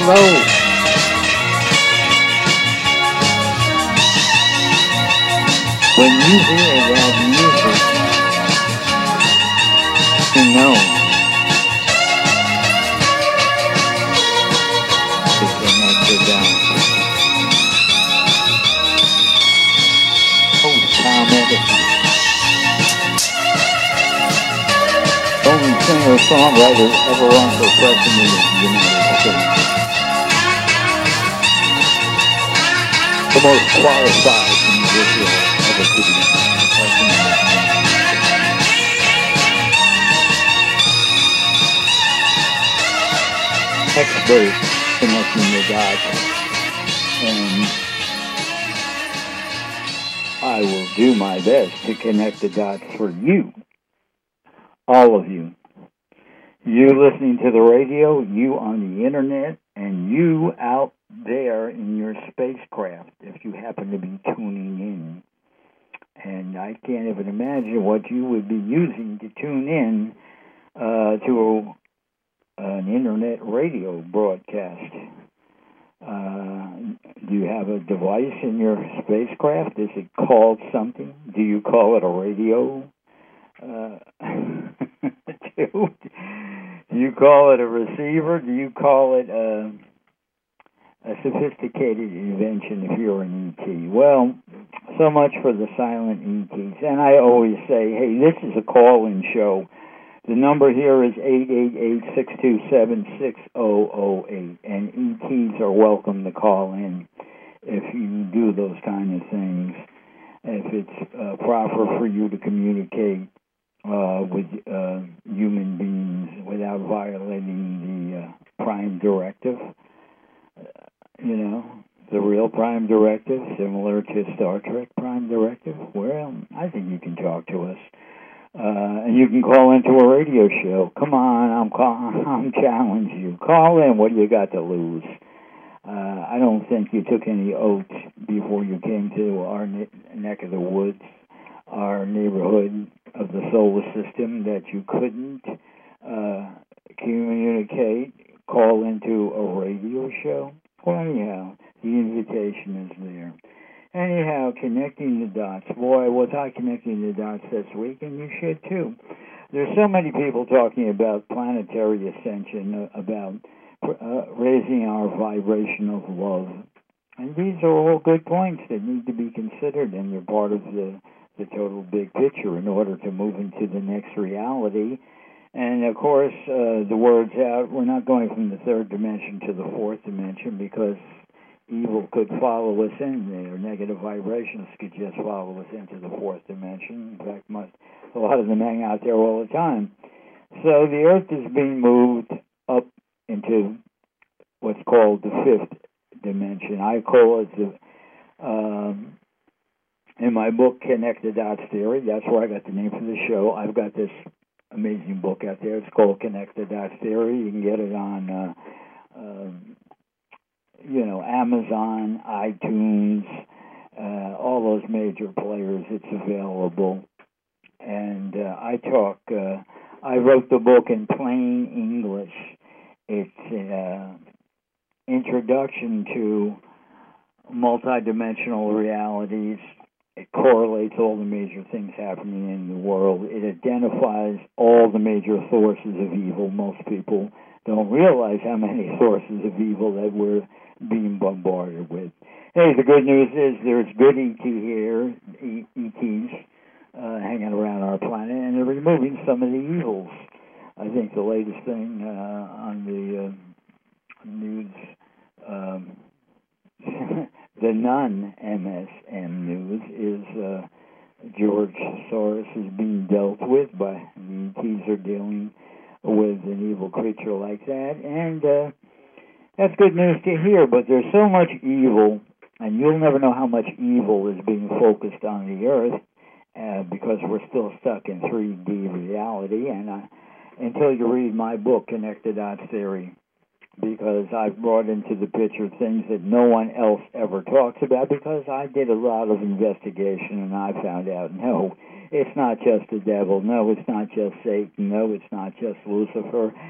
Hello. When you hear that music, you know to connect the dots. Host Tom Edison, only singer-songwriter ever run for president of the United States. The most qualified individual ever to be president of the United States. Expert connecting the dots, and I will do my best to connect the dots for you, all of you. You listening to the radio, you on the internet, and you out there in your spacecraft if you happen to be tuning in. And I can't even imagine what you would be using to tune in to an internet radio broadcast. Do you have a device in your spacecraft? Is it called something? Do you call it a radio? Do you call it a receiver? Do you call it a sophisticated invention if you're an ET? Well, so much for the silent ETs. And I always say, hey, this is a call-in show. The number here is 888-627-6008, and ETs are welcome to call in if you do those kind of things. If it's proper for you to communicate with human beings without violating the Prime Directive, the real Prime Directive, similar to Star Trek Prime Directive, well, I think you can talk to us. And you can call into a radio show. Come on, I'm challenging you. Call in. What do you got to lose? I don't think you took any oaths before you came to our neck of the woods, our neighborhood of the solar system, that you couldn't communicate, call into a radio show. Well, anyhow, the invitation is there. Anyhow, connecting the dots. Boy, was I connecting the dots this week, and you should too. There's so many people talking about planetary ascension, about raising our vibration of love. And these are all good points that need to be considered, and they're part of the total big picture in order to move into the next reality. And, of course, the word's out, we're not going from the third dimension to the fourth dimension because evil could follow us in there. Negative vibrations could just follow us into the fourth dimension. In fact, a lot of them hang out there all the time. So the Earth is being moved up into what's called the fifth dimension. I call it in my book, Connect the Dots Theory. That's where I got the name for the show. I've got this amazing book out there. It's called Connect the Dots Theory. You can get it on Amazon, iTunes, all those major players. It's available. And I wrote the book in plain English. It's an introduction to multidimensional realities. It correlates all the major things happening in the world. It identifies all the major sources of evil. Most people don't realize how many sources of evil that we're being bombarded with. Hey, the good news is there's good ET here, ETs, hanging around our planet, and they're removing some of the evils. I think the latest thing on the news, the non-MSM news, is George Soros is being dealt with by the ETs are dealing with an evil creature like that, and that's good news to hear, but there's so much evil, and you'll never know how much evil is being focused on the Earth because we're still stuck in 3D reality, and until you read my book, Connect the Dots Theory, because I've brought into the picture things that no one else ever talks about, because I did a lot of investigation, and I found out, no, it's not just the devil, no, it's not just Satan, no, it's not just Lucifer.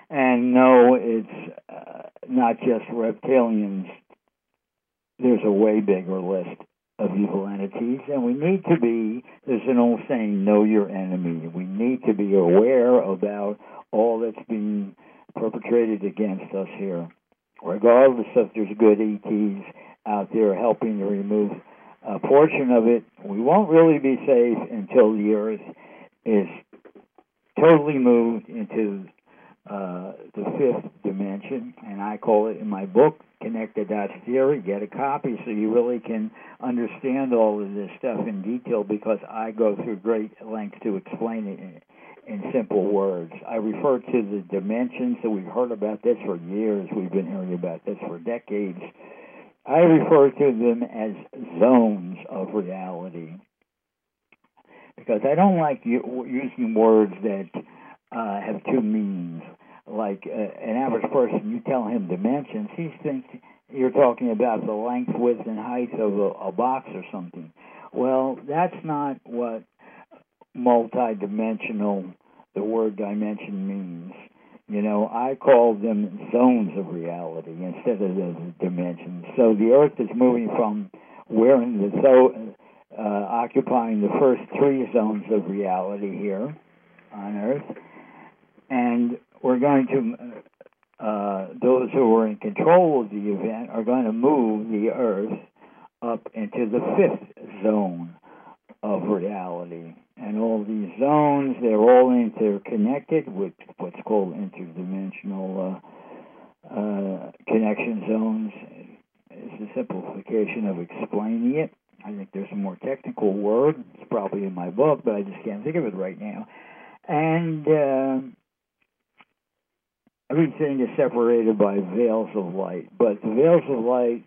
And no, it's not just reptilians. There's a way bigger list of evil entities, and we need to be, there's an old saying, know your enemy. We need to be aware about all that's being perpetrated against us here, regardless if there's good ETs out there helping to remove a portion of it. We won't really be safe until the Earth is totally moved into the fifth dimension, and I call it in my book, Connect the Dots Theory. Get a copy so you really can understand all of this stuff in detail, because I go through great lengths to explain it in simple words. I refer to the dimensions, so we've heard about this for years. We've been hearing about this for decades. I refer to them as zones of reality, because I don't like using words that have two meanings. Like an average person, you tell him dimensions, he thinks you're talking about the length, width, and height of a box or something. Well, that's not what multidimensional, the word dimension means. You know, I call them zones of reality instead of the dimensions. So the Earth is moving from occupying the first three zones of reality here on Earth, and we're going to, those who are in control of the event are going to move the Earth up into the fifth zone of reality. And all these zones, they're all interconnected with what's called interdimensional connection zones. It's a simplification of explaining it. I think there's a more technical word. It's probably in my book, but I just can't think of it right now. And everything is separated by veils of light. But the veils of light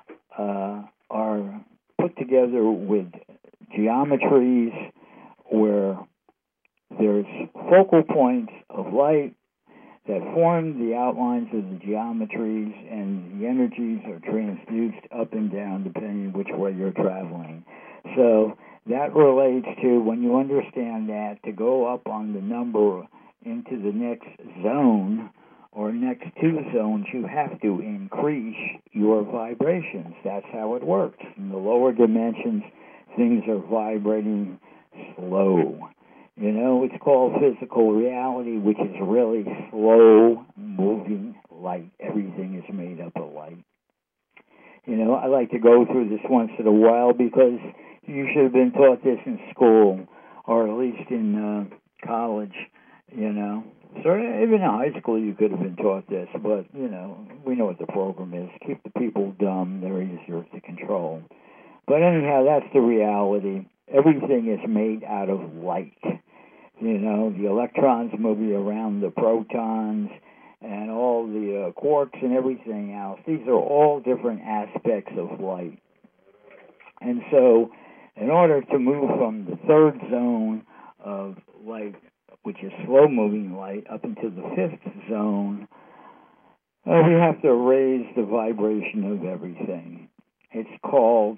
are put together with geometries where there's focal points of light that form the outlines of the geometries, and the energies are transduced up and down depending which way you're traveling. So that relates to, when you understand that, to go up on the number into the next zone or next two zones, you have to increase your vibrations. That's how it works. In the lower dimensions, things are vibrating slow. You know, it's called physical reality, which is really slow-moving light. Everything is made up of light. You know, I like to go through this once in a while because you should have been taught this in school, or at least in college, you know. So even in high school you could have been taught this, but, you know, we know what the program is. Keep the people dumb. They're easier to control. But anyhow, that's the reality. Everything is made out of light. You know, the electrons moving around the protons and all the quarks and everything else. These are all different aspects of light. And so, in order to move from the third zone of light, which is slow-moving light, up into the fifth zone, we have to raise the vibration of everything. It's called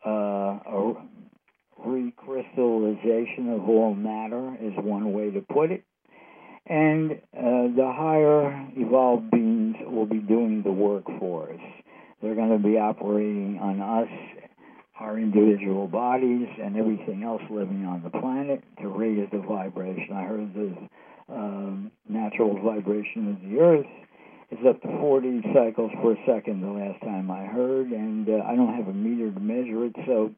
a recrystallization of all matter is one way to put it. And the higher evolved beings will be doing the work for us. They're going to be operating on us, our individual bodies, and everything else living on the planet to raise the vibration. I heard the natural vibration of the Earth is up to 40 cycles per second the last time I heard, and I don't have a meter to measure it, so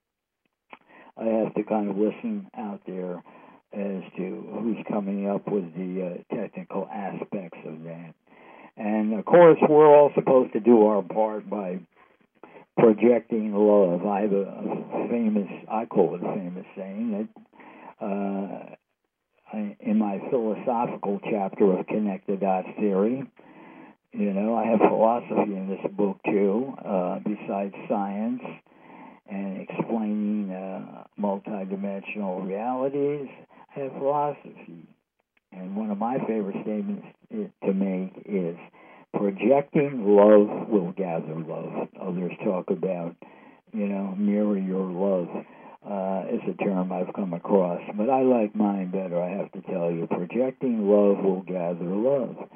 I have to kind of listen out there as to who's coming up with the technical aspects of that. And, of course, we're all supposed to do our part by projecting love. I have a famous, I call it a famous saying, that in my philosophical chapter of Connect the Dots Theory, you know, I have philosophy in this book, too, besides science and explaining multidimensional realities. I have philosophy. And one of my favorite statements to make is, projecting love will gather love. Others talk about, you know, mirror your love is a term I've come across. But I like mine better, I have to tell you. Projecting love will gather love.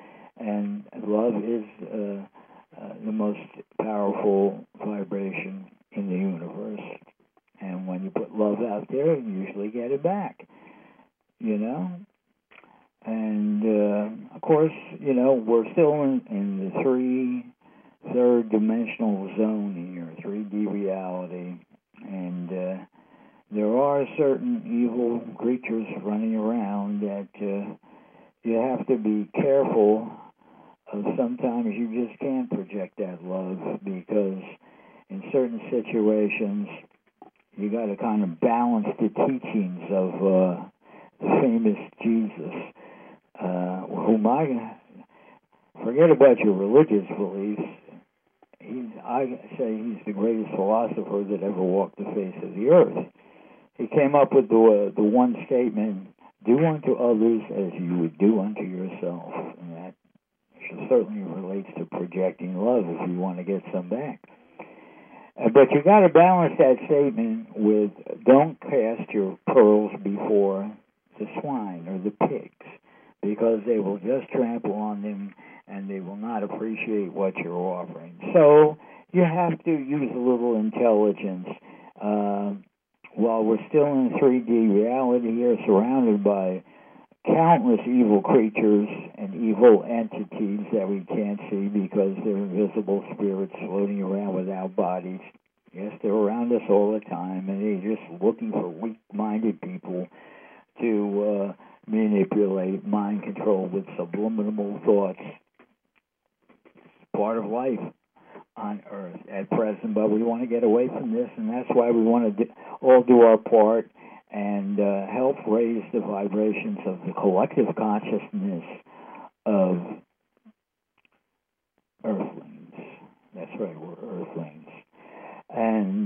And love is the most powerful vibration in the universe. And when you put love out there, you usually get it back, you know? And, of course, you know, we're still in the third dimensional zone here, 3D reality. And there are certain evil creatures running around that you have to be careful of. Sometimes you just can't project that love, because in certain situations you got to kind of balance the teachings of the famous Jesus, whom I forget about your religious beliefs. I say he's the greatest philosopher that ever walked the face of the earth. He came up with the one statement: "Do unto others as you would do unto yourself," and that certainly relates to projecting love if you want to get some back. But you got to balance that statement with "Don't cast your pearls before the swine or the pigs, because they will just trample on them and they will not appreciate what you're offering." So you have to use a little intelligence. While we're still in 3D reality here, surrounded by countless evil creatures and evil entities that we can't see because they're invisible spirits floating around without bodies. Yes, they're around us all the time, and they're just looking for weak-minded people to manipulate, mind control with subliminal thoughts. It's part of life on Earth at present, but we want to get away from this, and that's why we want to all do our part and help raise the vibrations of the collective consciousness of Earthlings. That's right, we're Earthlings. And,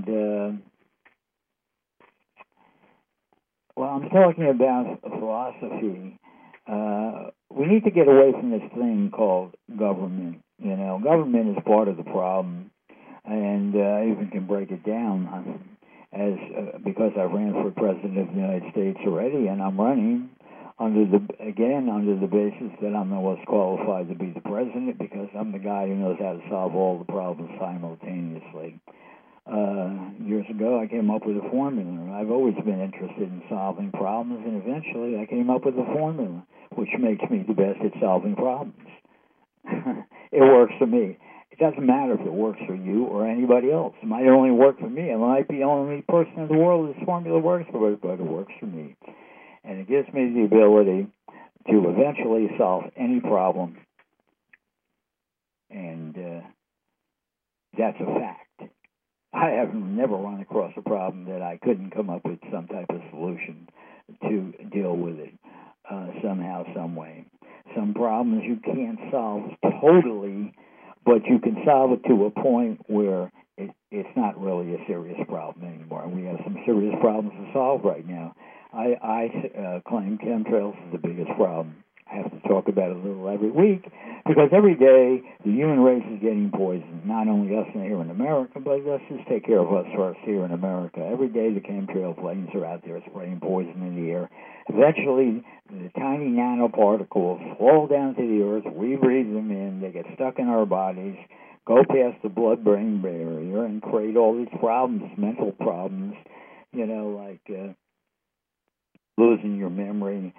well, I'm talking about philosophy. We need to get away from this thing called government. You know, government is part of the problem, and I even can break it down because I ran for president of the United States already, and I'm running under the basis that I'm the most qualified to be the president, because I'm the guy who knows how to solve all the problems simultaneously. Years ago, I came up with a formula. I've always been interested in solving problems, and eventually I came up with a formula which makes me the best at solving problems. It works for me. It doesn't matter if it works for you or anybody else. It might only work for me. I might be the only person in the world this formula works for, but it works for me. And it gives me the ability to eventually solve any problem. And that's a fact. I have never run across a problem that I couldn't come up with some type of solution to deal with it somehow, some way. Some problems you can't solve totally, but you can solve it to a point where it's not really a serious problem anymore. We have some serious problems to solve right now. I claim chemtrails is the biggest problem. I have to talk about it a little every week, because every day the human race is getting poisoned. Not only us here in America, but let's just take care of us first here in America. Every day the chemtrail planes are out there spraying poison in the air. Eventually, the tiny nanoparticles fall down to the earth. We breathe them in. They get stuck in our bodies, go past the blood-brain barrier, and create all these problems, mental problems, like losing your memory,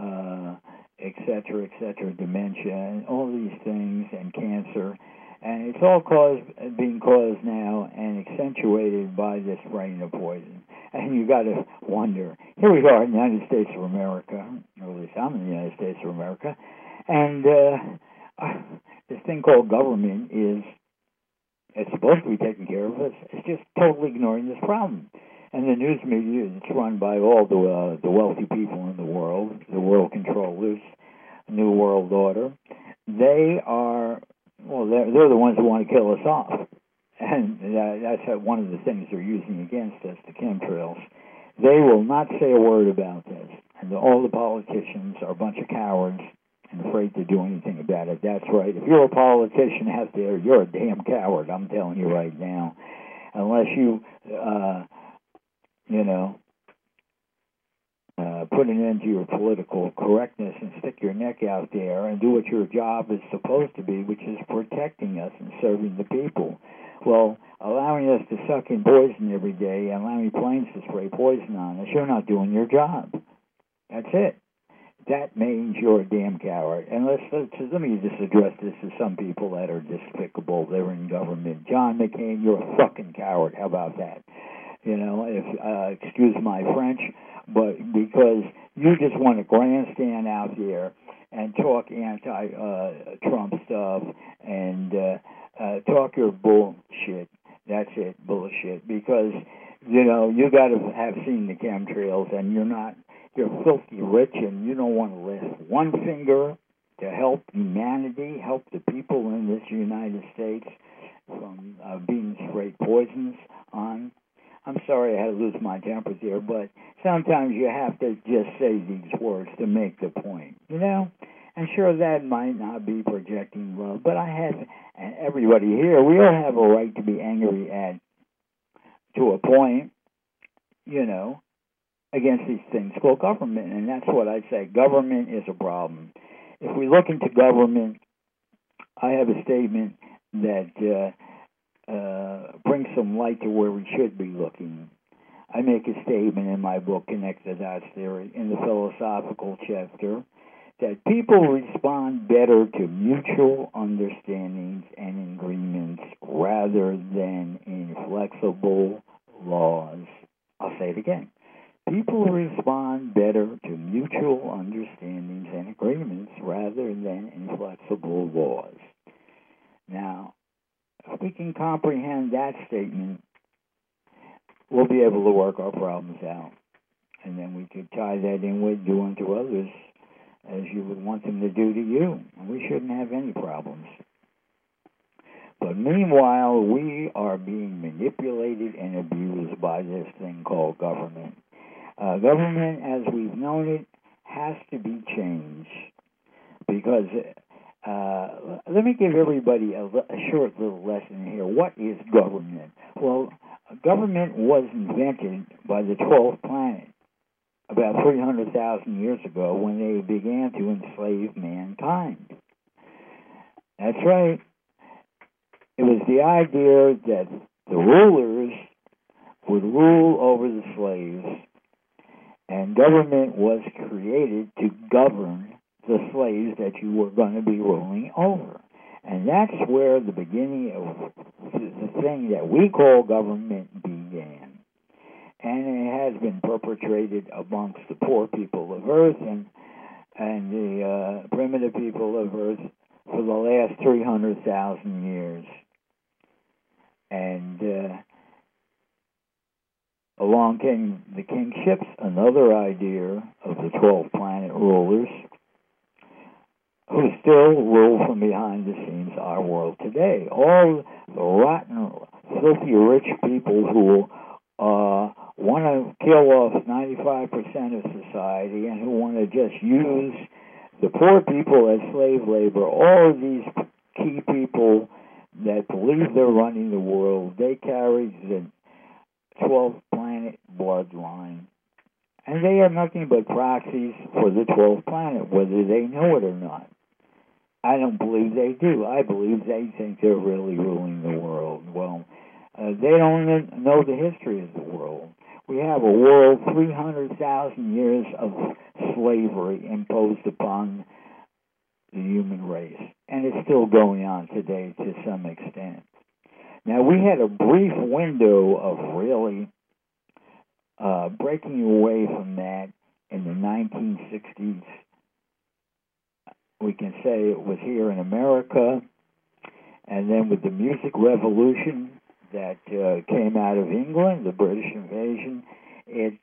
et cetera, dementia, and all these things, and cancer. And it's all being caused now and accentuated by this brain of poison. And you got to wonder, here we are in the United States of America, or at least I'm in the United States of America, and this thing called government it's supposed to be taking care of us. It's just totally ignoring this problem. And the news media, it's run by all the wealthy people in the world controllers, New World Order. They are, they're the ones who want to kill us off. And that's one of the things they're using against us, the chemtrails. They will not say a word about this. And all the politicians are a bunch of cowards and afraid to do anything about it. That's right. If you're a politician out there, you're a damn coward, I'm telling you right now. Unless you put an end to your political correctness and stick your neck out there and do what your job is supposed to be, which is protecting us and serving the people. Well, allowing us to suck in poison every day and allowing planes to spray poison on us, you're not doing your job. That's it. That means you're a damn coward. And let me just address this to some people that are despicable. They're in government. John McCain, you're a fucking coward. How about that? You know, if excuse my French, but because you just want to grandstand out there and talk anti-Trump stuff and talk your bullshit. That's it, bullshit. Because, you know, you got to have seen the chemtrails, and you're filthy rich, and you don't want to lift one finger to help humanity, help the people in this United States from being sprayed poisons on. I'm sorry I had to lose my temper there, but sometimes you have to just say these words to make the point, you know? And sure, that might not be projecting love, but and everybody here, we all have a right to be angry to a point, you know, against these things called government, and that's what I say. Government is a problem. If we look into government, I have a statement that brings some light to where we should be looking. I make a statement in my book, Connect the Dots Theory, in the philosophical chapter, that people respond better to mutual understandings and agreements rather than inflexible laws. I'll say it again. People respond better to mutual understandings and agreements rather than inflexible laws. Now, if we can comprehend that statement, we'll be able to work our problems out. And then we could tie that in with do unto others as you would want them to do to you. And we shouldn't have any problems. But meanwhile, we are being manipulated and abused by this thing called government. Government, as we've known it, has to be changed. Because, let me give everybody a short little lesson here. What is government? Well, government was invented by the 12th planet about 300,000 years ago when they began to enslave mankind. That's right. It was the idea that the rulers would rule over the slaves, and government was created to govern the slaves that you were going to be ruling over. And that's where the beginning of the thing that we call government began. And it has been perpetrated amongst the poor people of Earth and the primitive people of Earth for the last 300,000 years. And along came the kingships, another idea of the 12 planet rulers, who still rule from behind the scenes our world today. All the rotten, filthy rich people who want to kill off 95% of society and who want to just use the poor people as slave labor. All of these key people that believe they're running the world, they carry the 12th planet bloodline. And they are nothing but proxies for the 12th planet, whether they know it or not. I don't believe they do. I believe they think they're really ruling the world. Well, they don't know the history of the world. We have a world 300,000 years of slavery imposed upon the human race. And it's still going on today to some extent. Now, we had a brief window of really breaking away from that in the 1960s. We can say it was here in America, and then with the music revolution that came out of England, the British invasion, it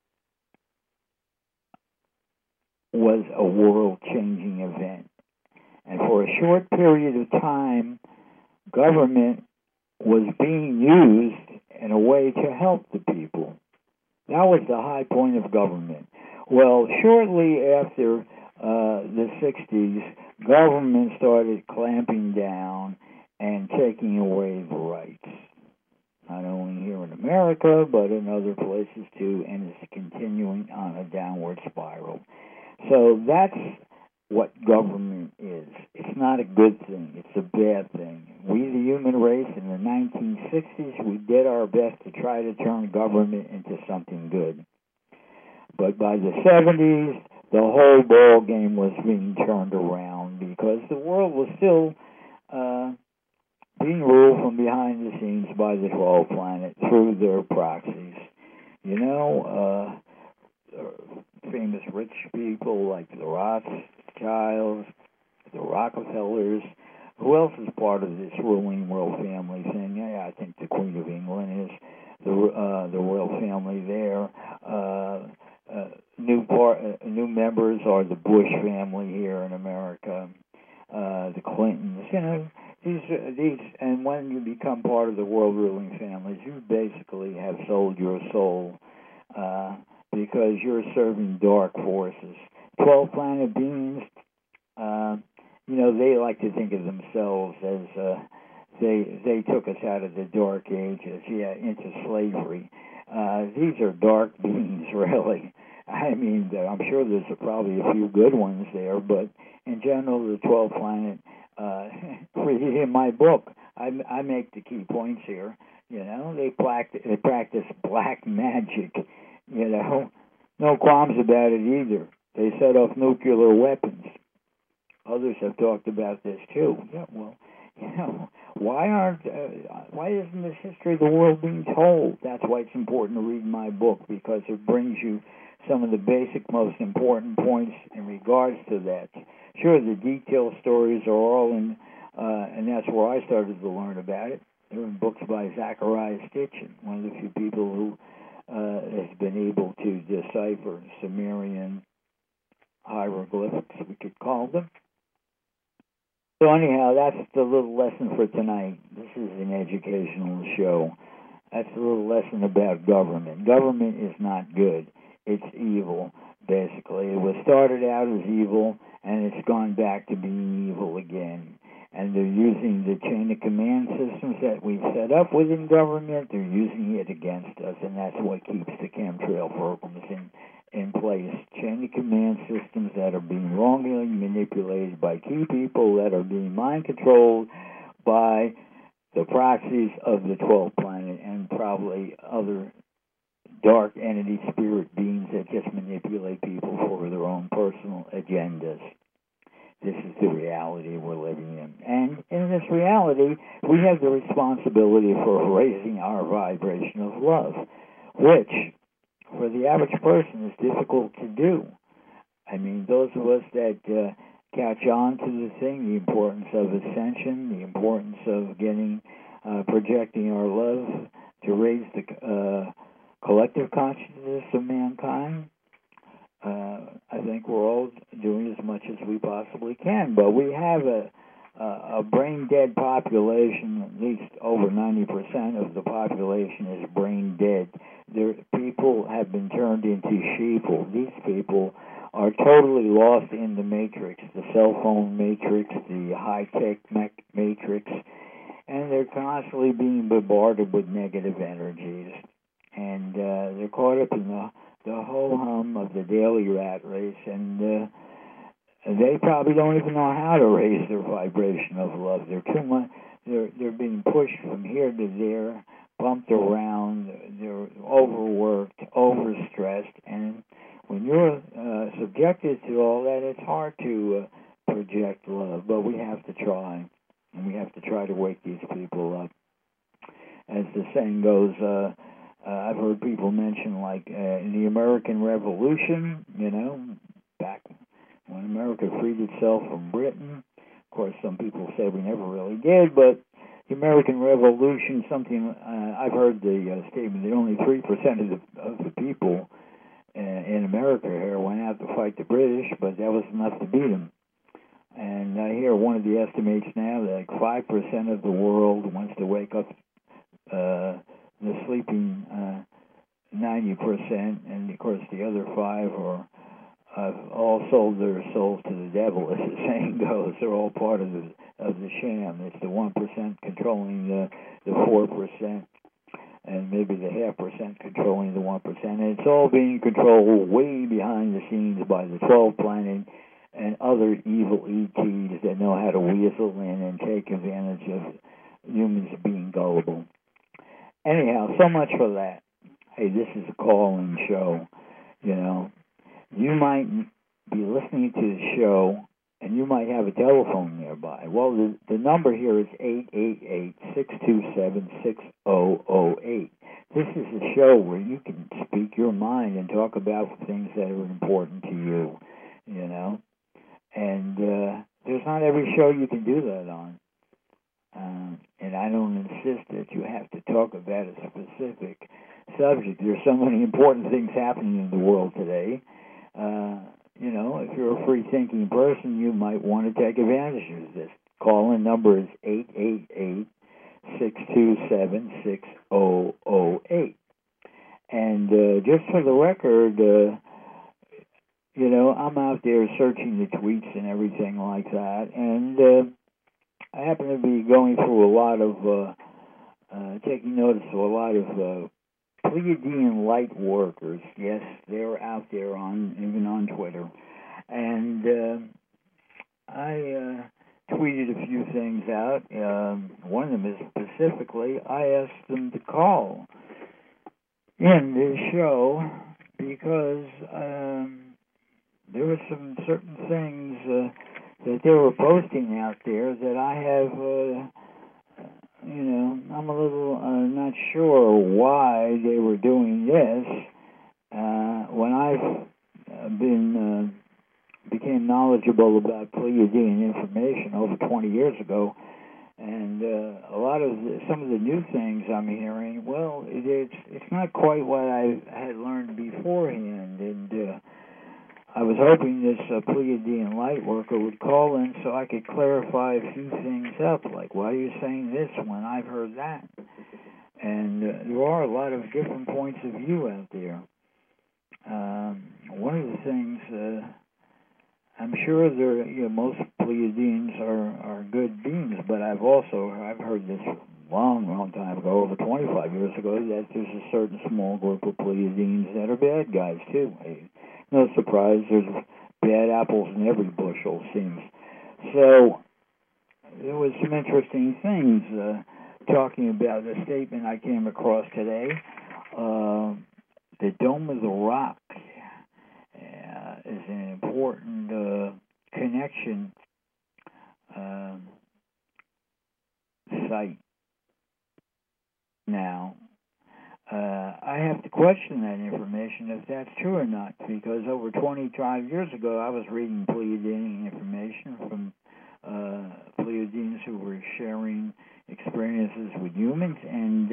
was a world-changing event. And for a short period of time, government was being used in a way to help the people. That was the high point of government. Well, shortly after the 60s, government started clamping down and taking away the rights. not only here in America, but in other places too, and it's continuing on a downward spiral. So that's what government is. It's not a good thing. It's a bad thing. We, the human race, in the 1960s, we did our best to try to turn government into something good. But by the 70s, the whole ball game was being turned around because the world was still being ruled from behind the scenes by the 12 planet through their proxies. You know, famous rich people like the Rothschilds, the Rockefellers. Who else is part of this ruling royal family thing? Yeah, I think the Queen of England is the royal family there. New members are the Bush family here in America, the Clintons. You know, these, and when you become part of the world ruling families, you basically have sold your soul because you're serving dark forces. 12 planet beings, you know, they like to think of themselves as they took us out of the dark ages, into slavery. These are dark beings, really. I mean, I'm sure there's probably a few good ones there, but in general, the 12 planet, read it in my book. I make the key points here. You know, they practice black magic. You know, no qualms about it either. They set off nuclear weapons. Others have talked about this too. Yeah, well, you know, why isn't this history of the world being told? That's why it's important to read my book, because it brings you some of the basic, most important points in regards to that. Sure, the detailed stories are all in, and that's where I started to learn about it. They're in books by Zachariah Stitchin, one of the few people who has been able to decipher Sumerian hieroglyphics, we could call them. So anyhow, that's the little lesson for tonight. This is an educational show. That's a little lesson about government. Government is not good. It's evil, basically. It was started out as evil, and it's gone back to being evil again. And they're using the chain of command systems that we've set up within government. They're using it against us, and that's what keeps the chemtrail programs in place. Chain of command systems that are being wrongly manipulated by key people, that are being mind controlled by the proxies of the 12th planet and probably other dark entity spirit beings that just manipulate people for their own personal agendas. This is the reality we're living in. And in this reality, we have the responsibility for raising our vibration of love, which, for the average person, is difficult to do. I mean, those of us that catch on to the thing, the importance of ascension, the importance of projecting our love to raise the collective consciousness of mankind, I think we're all doing as much as we possibly can. But we have a brain-dead population. At least over 90% of the population is brain-dead. People have been turned into sheeple. These people are totally lost in the matrix, the cell phone matrix, the high-tech matrix, and they're constantly being bombarded with negative energies. And they're caught up in the whole hum of the daily rat race, and they probably don't even know how to raise their vibration of love. They're too much. They're being pushed from here to there, bumped around. They're overworked, overstressed, and when you're subjected to all that, it's hard to project love. But we have to try, and we have to try to wake these people up. As the saying goes, I've heard people mention, like, in the American Revolution, you know, back when America freed itself from Britain. Of course, some people say we never really did, but the American Revolution, I've heard the statement that only 3% of the people in America here went out to fight the British, but that was enough to beat them. And I hear one of the estimates now that like 5% of the world wants to wake up the sleeping 90%, and of course the other 5 have all sold their souls to the devil, as the saying goes. They're all part of the sham. It's the 1% controlling the 4%. and maybe the 0.5% controlling the 1%. And it's all being controlled way behind the scenes by the 12 Planet and other evil ETs that know how to weasel in and take advantage of humans being gullible. Anyhow, so much for that. Hey, this is a call-in show. You know, you might be listening to the show, and you might have a telephone nearby. Well, the number here is 888-627-6008. This is a show where you can speak your mind and talk about things that are important to you, you know. And there's not every show you can do that on. And I don't insist that you have to talk about a specific subject. There's so many important things happening in the world today. You know, if you're a free-thinking person, you might want to take advantage of this. Call-in number is 888-627-6008. And just for the record, you know, I'm out there searching the tweets and everything like that, and I happen to be going through a lot of, taking notice of a lot of Pleiadian light workers. Yes, they're out there even on Twitter. And I tweeted a few things out. One of them is specifically, I asked them to call in this show because there were some certain things that they were posting out there that I have, you know, I'm a little not sure why they were doing this. When I've became knowledgeable about Pleiadian information over 20 years ago, and a lot of some of the new things I'm hearing, well, it's not quite what I had learned beforehand, and I was hoping this Pleiadian light worker would call in so I could clarify a few things up, like, why are you saying this when I've heard that? And there are a lot of different points of view out there. One of the things, I'm sure most Pleiadians are good beings, but I've heard this a long time ago, over 25 years ago, that there's a certain small group of Pleiadians that are bad guys, too. No surprise, there's bad apples in every bushel, seems. So there was some interesting things talking about a statement I came across today. The Dome of the Rock is an important connection site now. I have to question that information if that's true or not, because over 25 years ago I was reading Pleiadian information from Pleiadians who were sharing experiences with humans, and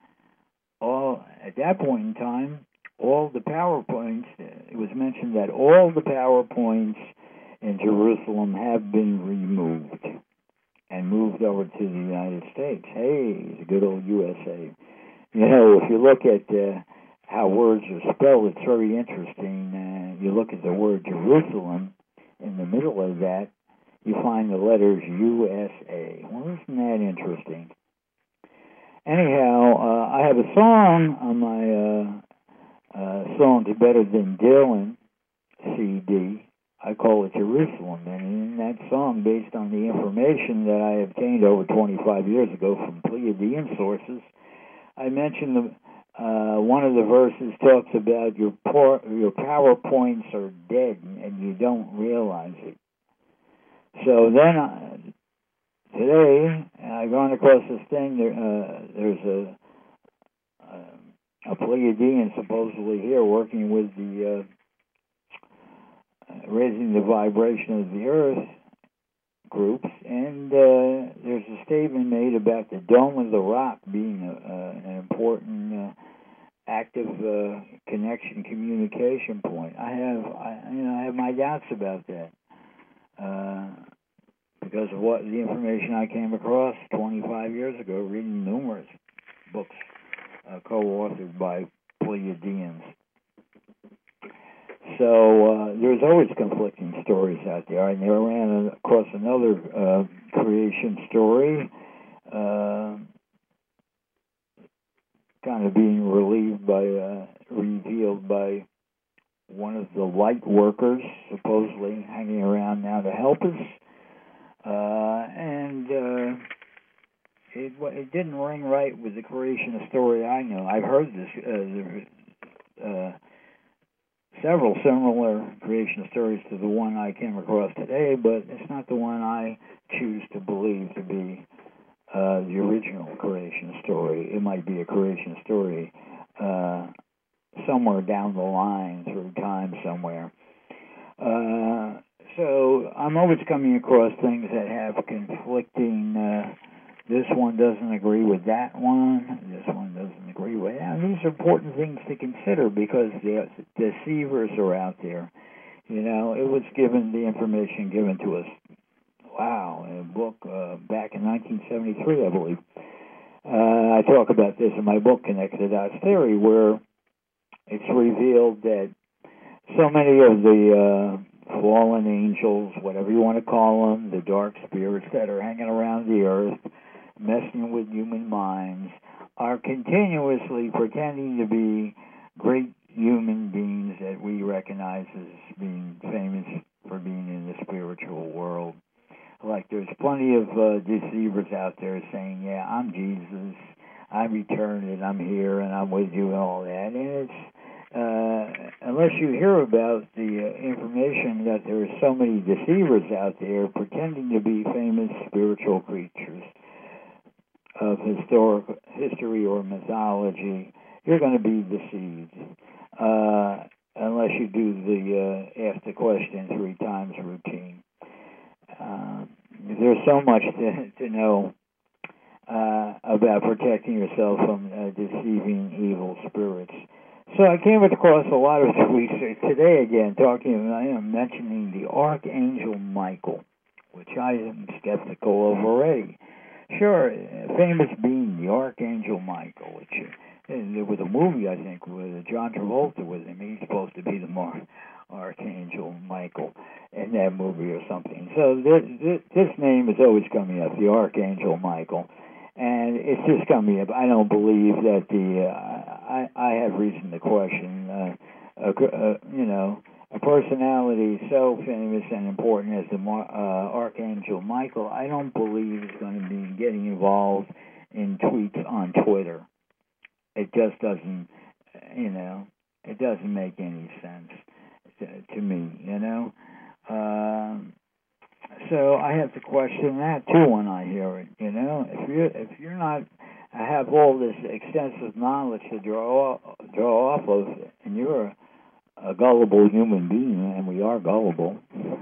at that point in time, all the PowerPoints, it was mentioned that all the PowerPoints in Jerusalem have been removed and moved over to the United States. Hey, the good old USA. You know, if you look at how words are spelled, it's very interesting. You look at the word Jerusalem, in the middle of that, you find the letters USA. Well, isn't that interesting? Anyhow, I have a song on my Songs Better Than Dylan CD. I call it Jerusalem. And in that song, based on the information that I obtained over 25 years ago from Pleiadian sources, I mentioned one of the verses talks about your PowerPoints are dead and you don't realize it. So then today I've gone across this thing. There's a Pleiadian supposedly here working with the raising the vibration of the Earth groups, and there's a statement made about the Dome of the Rock being an important active connection communication point. I have my doubts about that because of what the information I came across 25 years ago, reading numerous books co-authored by Pleiadians. So there's always conflicting stories out there. I ran across another creation story kind of being revealed by one of the light workers, supposedly hanging around now to help us. It didn't ring right with the creation story I know. I've heard this, several similar creation stories to the one I came across today, but it's not the one I choose to believe to be the original creation story. It might be a creation story somewhere down the line through time somewhere. So I'm always coming across things that have conflicting, this one doesn't agree with that one, this one doesn't agree with that. And these are important things to consider because the deceivers are out there. You know, it was the information given to us, in a book back in 1973, I believe. I talk about this in my book, Connected Dots Theory, where it's revealed that so many of the fallen angels, whatever you want to call them, the dark spirits that are hanging around the earth, messing with human minds, are continuously pretending to be great human beings that we recognize as being famous for being in the spiritual world. Like there's plenty of deceivers out there saying, yeah, I'm Jesus, I'm returned, and I'm here, and I'm with you, and all that. And it's unless you hear about the information that there are so many deceivers out there pretending to be famous spiritual creatures of history or mythology, you're going to be deceived. Unless you do the ask the question 3 times routine. There's so much to know about protecting yourself from deceiving evil spirits. So I came across a lot of tweets today again, mentioning the Archangel Michael, which I am skeptical of already. Sure, famous being the Archangel Michael, which there was a movie, I think, with John Travolta with him. He's supposed to be the Archangel Michael in that movie or something. So this name is always coming up, the Archangel Michael. And it's just coming up. I don't believe that I have reason to question, a personality so famous and important as the Archangel Michael. I don't believe is going to be getting involved in tweets on Twitter. It just doesn't, it doesn't make any sense to me, So I have to question that too when I hear it. If you're not have all this extensive knowledge to draw off of, and you're a gullible human being, and we are gullible,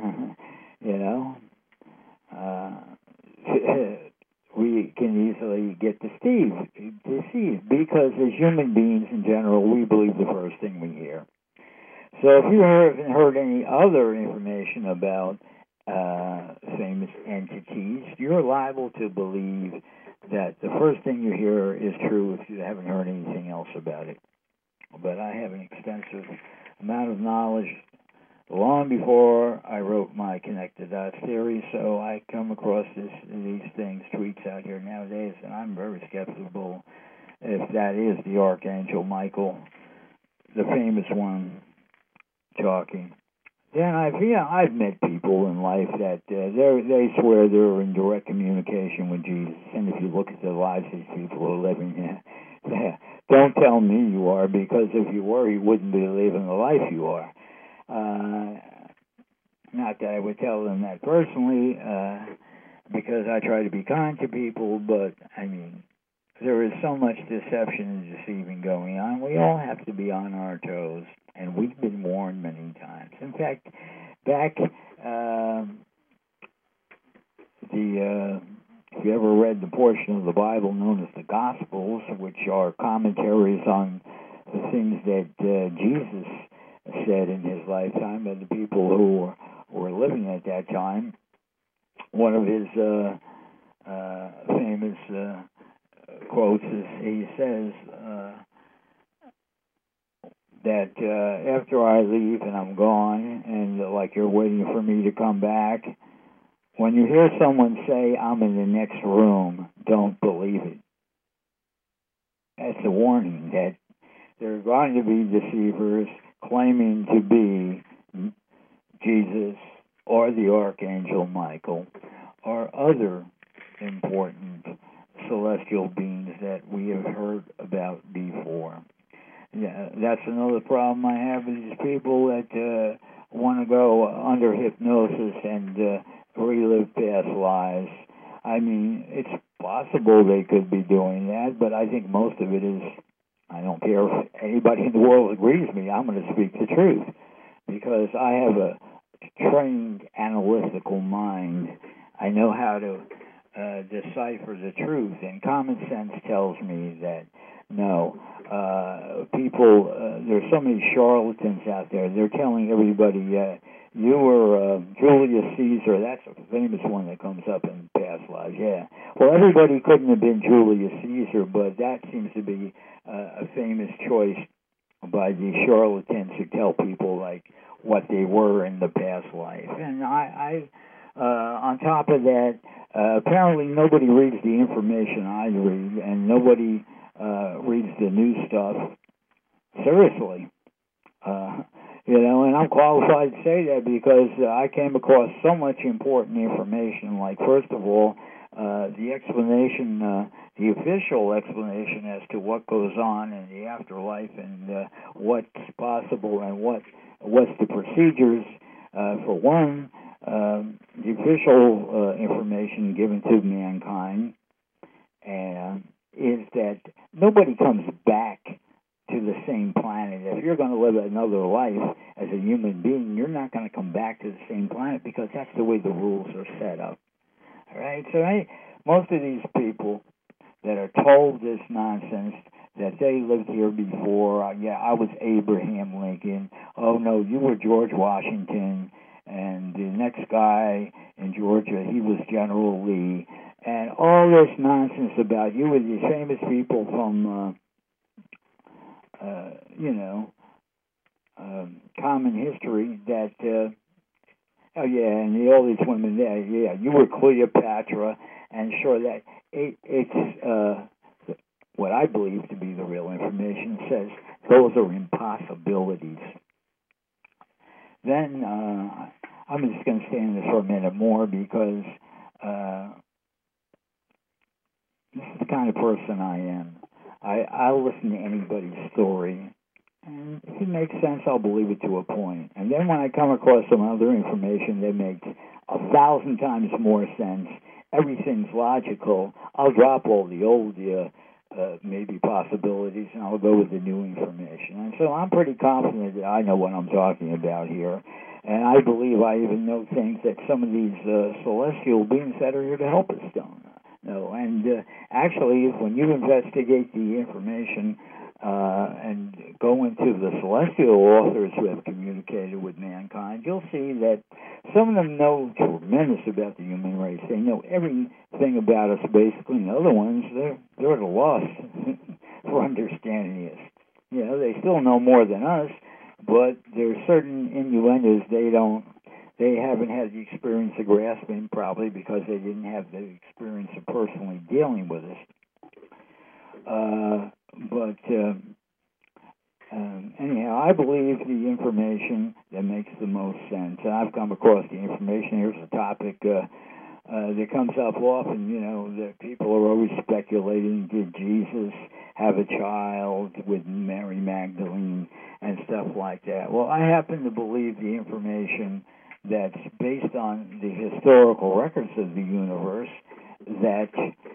we can easily get deceived because as human beings in general, we believe the first thing we hear. So if you haven't heard any other information about famous entities, you're liable to believe that the first thing you hear is true if you haven't heard anything else about it. But I have an extensive amount of knowledge long before I wrote my Connected Dots Theory, so I come across these things, tweets out here nowadays, and I'm very skeptical if that is the Archangel Michael, the famous one, talking. Then I've met people in life that they swear they're in direct communication with Jesus, and if you look at the lives these people are living, don't tell me you are, because if you were, you wouldn't be living the life you are. Not that I would tell them that personally, because I try to be kind to people, but there is so much deception and deceiving going on. We all have to be on our toes, and we've been warned many times. In fact, back if you ever read the portion of the Bible known as the Gospels, which are commentaries on the things that Jesus said in his lifetime and the people who were living at that time, one of his famous quotes is he says that after I leave and I'm gone and like you're waiting for me to come back, when you hear someone say I'm in the next room, don't believe it. That's a warning that there are going to be deceivers claiming to be Jesus or the Archangel Michael or other important celestial beings that we have heard about before. Yeah, that's another problem I have with these people that want to go under hypnosis and relive past lives. I mean, it's possible they could be doing that, but I think most of it is, I don't care if anybody in the world agrees with me, I'm going to speak the truth, because I have a trained analytical mind. I know how to decipher the truth, and common sense tells me that no, people, there's so many charlatans out there. They're telling everybody, you were Julius Caesar. That's a famous one that comes up in past lives, yeah. Well, everybody couldn't have been Julius Caesar, but that seems to be a famous choice by these charlatans who tell people, like, what they were in the past life. And I on top of that, apparently nobody reads the information I read, and nobody reads the new stuff seriously. And I'm qualified to say that because I came across so much important information. Like, first of all, the explanation, the official explanation as to what goes on in the afterlife and what's possible and what's the procedures. For one, the official information given to mankind is that nobody comes back to the same planet. If you're going to live another life as a human being, you're not going to come back to the same planet because that's the way the rules are set up. All right? So most of these people that are told this nonsense, that they lived here before, I was Abraham Lincoln, oh no, you were George Washington, and the next guy in Georgia, he was General Lee, and all this nonsense about you with these famous people from, common history that, and all these women there, you were Cleopatra, and sure that it's what I believe to be the real information says those are impossibilities. Then I'm just going to stay in this for a minute more because this is the kind of person I am. I'll listen to anybody's story, and if it makes sense, I'll believe it to a point. And then when I come across some other information that makes 1,000 times more sense, everything's logical, I'll drop all the old maybe possibilities, and I'll go with the new information. And so I'm pretty confident that I know what I'm talking about here. And I believe I even know things that some of these celestial beings that are here to help us don't know. And actually, when you investigate the information and go into the celestial authors who have communicated with mankind, you'll see that some of them know tremendous about the human race. They know everything about us, basically, and other ones, they're at a loss for understanding us. They still know more than us, but there's certain innuendos they haven't had the experience of grasping, probably because they didn't have the experience of personally dealing with us. Anyhow, I believe the information that makes the most sense. And I've come across the information. Here's a topic that comes up often, that people are always speculating, did Jesus have a child with Mary Magdalene and stuff like that? Well, I happen to believe the information that's based on the historical records of the universe, that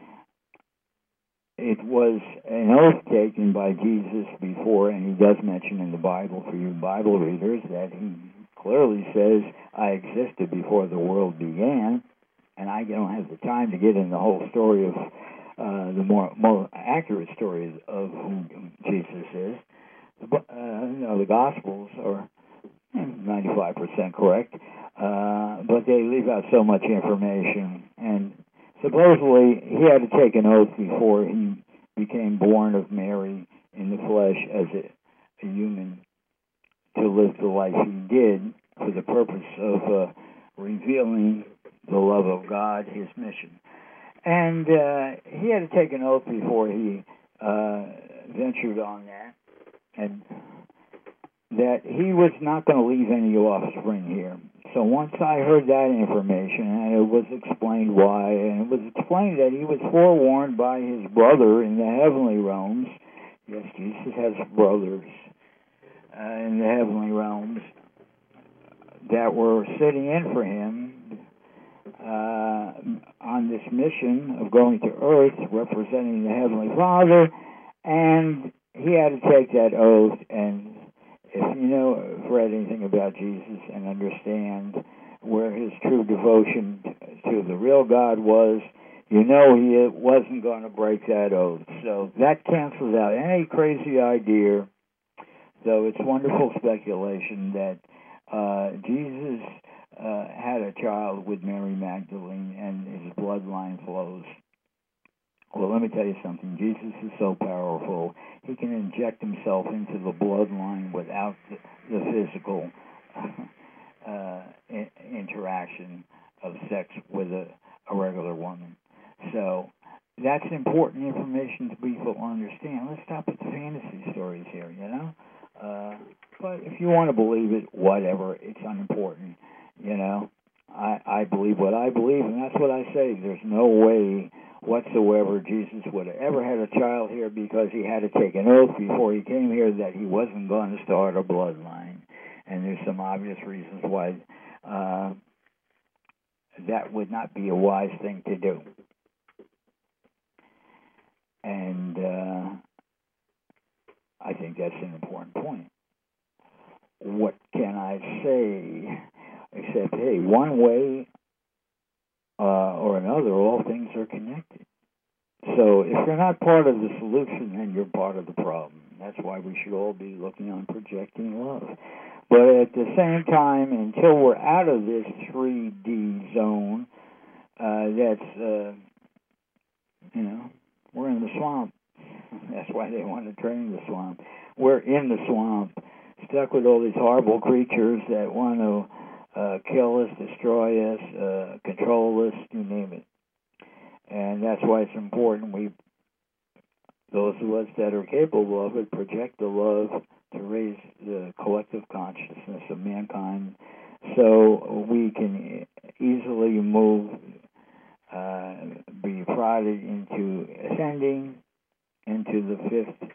it was an oath taken by Jesus before, and he does mention in the Bible, for you Bible readers, that he clearly says, I existed before the world began, and I don't have the time to get in the whole story of the more accurate story of who Jesus is. The Gospels are 95% correct, but they leave out so much information, and supposedly, he had to take an oath before he became born of Mary in the flesh as a human to live the life he did for the purpose of revealing the love of God, his mission. And he had to take an oath before he ventured on that, and that he was not going to leave any offspring here. So once I heard that information, and it was explained why, and it was explained that he was forewarned by his brother in the heavenly realms. Yes, Jesus has brothers in the heavenly realms that were sitting in for him on this mission of going to earth, representing the Heavenly Father, and he had to take that oath. And if you know, read anything about Jesus and understand where his true devotion to the real God was, you know he wasn't going to break that oath. So that cancels out any crazy idea, though it's wonderful speculation that Jesus had a child with Mary Magdalene and his bloodline flows. Well, let me tell you something. Jesus is so powerful, he can inject himself into the bloodline without the physical interaction of sex with a regular woman. So that's important information to people understand. Let's stop with the fantasy stories here, you know? But if you want to believe it, whatever, it's unimportant, you know? I believe what I believe, and that's what I say. There's no way whatsoever Jesus would have ever had a child here because he had to take an oath before he came here that he wasn't going to start a bloodline. And there's some obvious reasons why that would not be a wise thing to do. And I think that's an important point. What can I say except, hey, one way or another, all things are connected. So if you're not part of the solution, then you're part of the problem. That's why we should all be looking on projecting love. But at the same time, until we're out of this 3D zone, that's, we're in the swamp. That's why they want to drain the swamp. We're in the swamp, stuck with all these horrible creatures that want to kill us, destroy us, control us, you name it. And that's why it's important those of us that are capable of it, project the love to raise the collective consciousness of mankind so we can easily move, be prodded into ascending into the fifth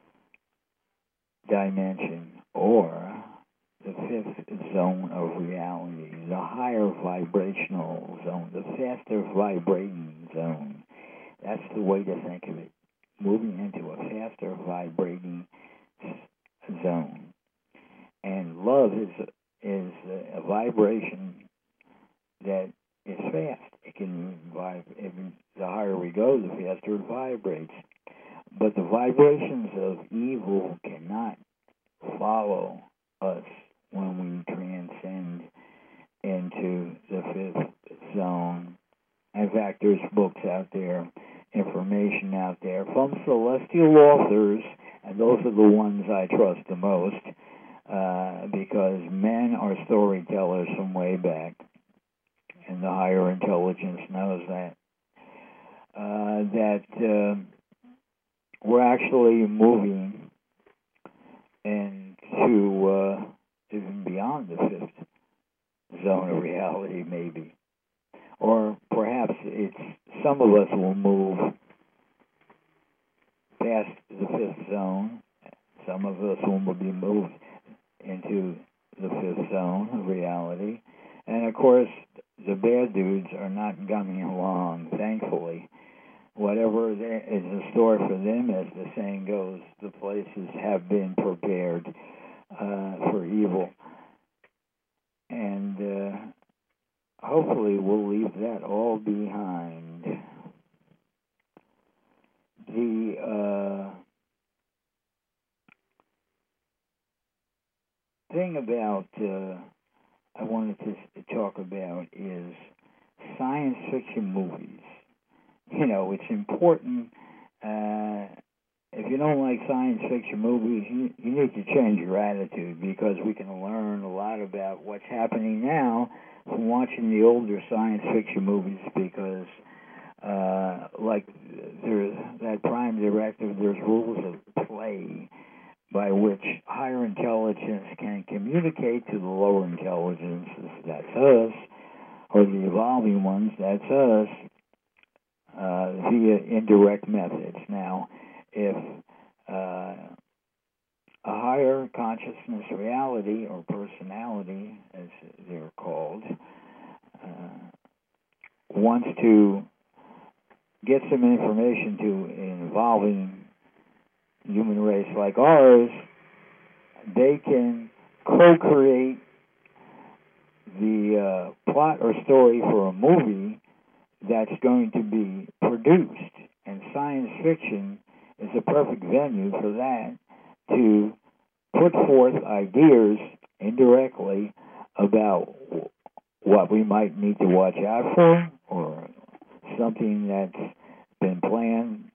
dimension, or the fifth zone of reality, the higher vibrational zone, the faster vibrating zone. That's the way to think of it. Moving into a faster vibrating zone. And love is a vibration that is fast. It can vibrate. The higher we go, the faster it vibrates. But the vibrations of evil cannot follow us when we transcend into the fifth zone. In fact, there's books out there, information out there from celestial authors, and those are the ones I trust the most, because men are storytellers from way back, and the higher intelligence knows that. We're actually moving into even beyond the fifth zone of reality, maybe. Or perhaps some of us will move past the fifth zone. Some of us will be moved into the fifth zone of reality. And of course, the bad dudes are not coming along, thankfully. Whatever is in store for them, as the saying goes, the places have been prepared for evil. And hopefully we'll leave that all behind. The thing about I wanted to talk about is science fiction movies. It's important. If you don't like science fiction movies, you need to change your attitude, because we can learn a lot about what's happening now from watching the older science fiction movies, because like there's that prime directive, there's rules of play by which higher intelligence can communicate to the lower intelligences, that's us, or the evolving ones, that's us, via indirect methods. Now, if a higher consciousness reality or personality, as they're called, wants to get some information to an evolving human race like ours, they can co-create the plot or story for a movie that's going to be produced. And science fiction is a perfect venue for that, to put forth ideas indirectly about what we might need to watch out for, or something that's been planned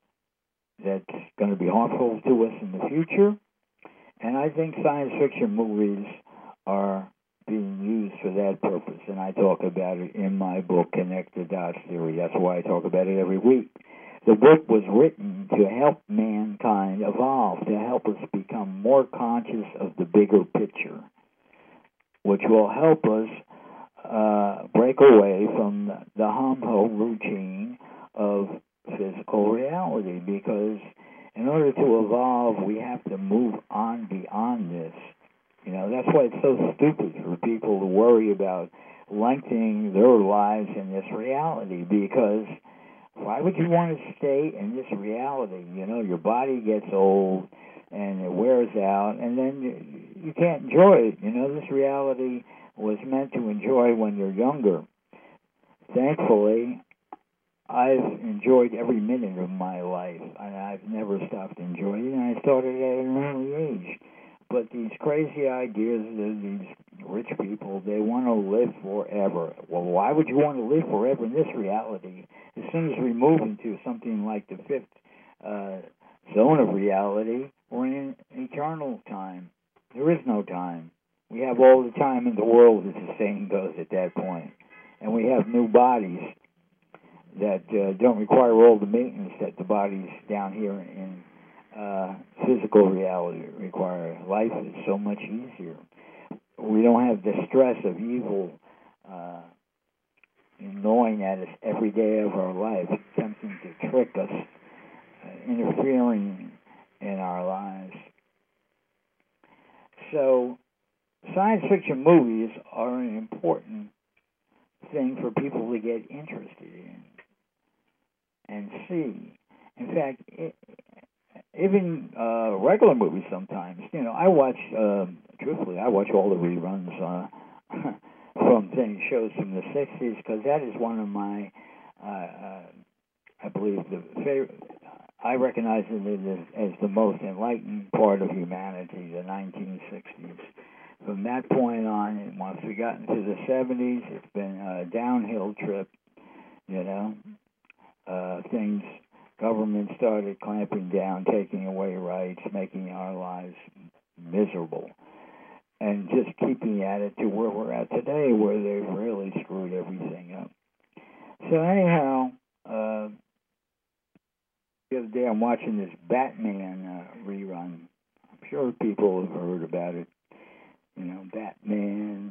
that's going to be harmful to us in the future. And I think science fiction movies are being used for that purpose, and I talk about it in my book, Connect the Dots Theory. That's why I talk about it every week. The book was written to help mankind evolve, to help us become more conscious of the bigger picture, which will help us break away from the hum-ho routine of physical reality, because in order to evolve, we have to move on beyond this. You know, that's why it's so stupid for people to worry about lengthening their lives in this reality, because why would you want to stay in this reality? You know, your body gets old and it wears out, and then you can't enjoy it. You know, this reality was meant to enjoy when you're younger. Thankfully, I've enjoyed every minute of my life, and I've never stopped enjoying it, and I started at an early age. But these crazy ideas of these rich people, they want to live forever. Well, why would you want to live forever in this reality? As soon as we move into something like the fifth zone of reality, we're in eternal time. There is no time. We have all the time in the world, as the saying goes, at that point. And we have new bodies that don't require all the maintenance that the bodies down here in physical reality require. Life is so much easier. We don't have the stress of evil gnawing at us every day of our life, attempting to trick us, interfering in our lives. So, science fiction movies are an important thing for people to get interested in and see. In fact, even regular movies sometimes. You know, I watch, truthfully, I watch all the reruns from shows from the 60s, because that is one of my, I believe, the favorite. I recognize it as the most enlightened part of humanity, the 1960s. From that point on, once we got into the 70s, it's been a downhill trip, you know. Government started clamping down, taking away rights, making our lives miserable, and just keeping at it to where we're at today, where they've really screwed everything up. So anyhow, the other day I'm watching this Batman rerun. I'm sure people have heard about it. You know, Batman,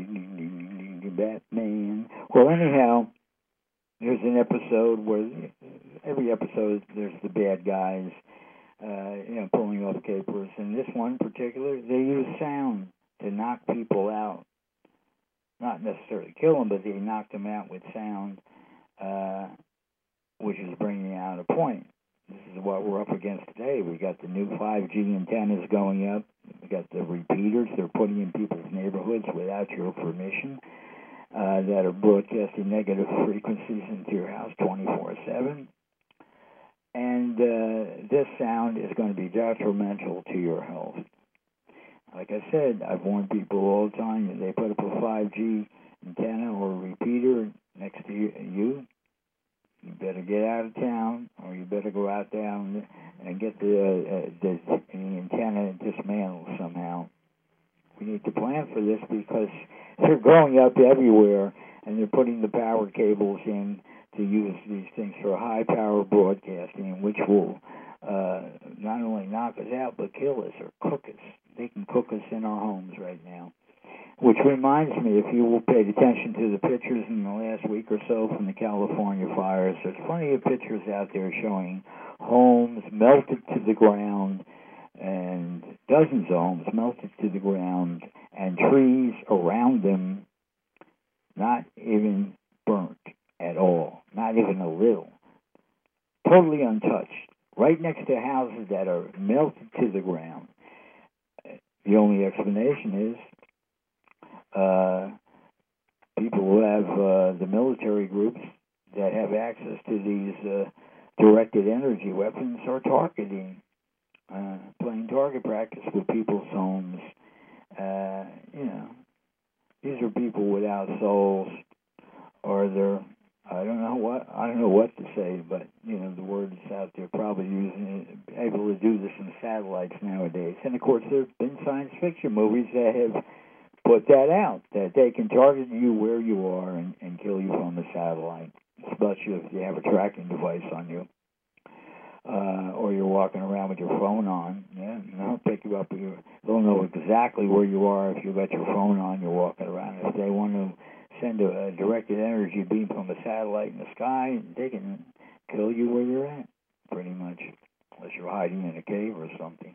Batman. Well, anyhow, there's an episode where every episode there's the bad guys, pulling off capers. And this one in particular, they use sound to knock people out. Not necessarily kill them, but they knock them out with sound, which is bringing out a point. This is what we're up against today. We got the new 5G antennas going up. We got the repeaters they're putting in people's neighborhoods without your permission, that are broadcasting negative frequencies into your house 24/7. And this sound is going to be detrimental to your health. Like I said, I've warned people all the time that they put up a 5G antenna or a repeater next to you. You better get out of town, or you better go out down and get the antenna dismantled somehow. We need to plan for this, because they're growing up everywhere, and they're putting the power cables in to use these things for high-power broadcasting, which will not only knock us out, but kill us or cook us. They can cook us in our homes right now. Which reminds me, if you paid attention to the pictures in the last week or so from the California fires, there's plenty of pictures out there showing homes melted to the ground, and dozens of homes melted to the ground, and trees around them not even burnt at all, not even a little, totally untouched, right next to houses that are melted to the ground. The only explanation is people who have the military groups that have access to these directed energy weapons are targeting, playing target practice with people's homes. These are people without souls, or they're I don't know what to say, but the word is out there, probably able to do this in satellites nowadays. And of course, there have been science fiction movies that have put that out, that they can target you where you are and kill you from the satellite, especially if you have a tracking device on you, or you're walking around with your phone on. Yeah, they'll pick you up. They'll know exactly where you are if you've got your phone on. You're walking around. If they want to send a directed energy beam from a satellite in the sky, they can kill you where you're at, pretty much, unless you're hiding in a cave or something.